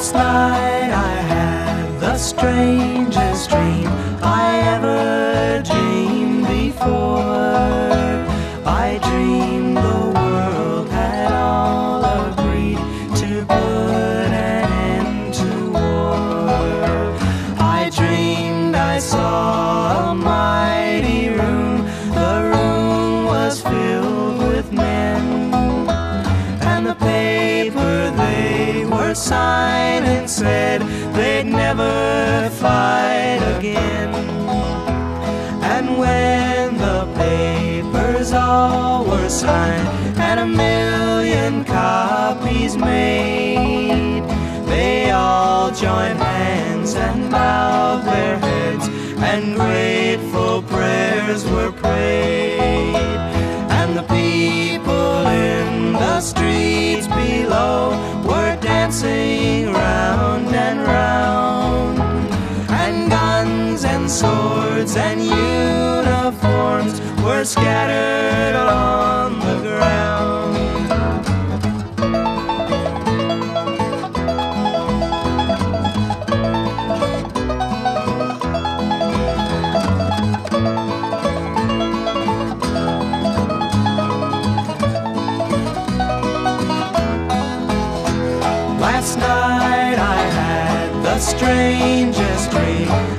Last night I had the strangest dream I ever dreamed before. I dreamed the world had all agreed to put an end to war. I dreamed I saw a mighty room. The room was filled with men, and the paper they were signing said they'd never fight again. And when the papers all were signed and 1,000,000 copies made, they all joined hands and bowed their heads, and grateful prayers were prayed. And the people in the streets below were dancing round and round, and guns and swords and uniforms were scattered on the ground. Last night I had the strangest dream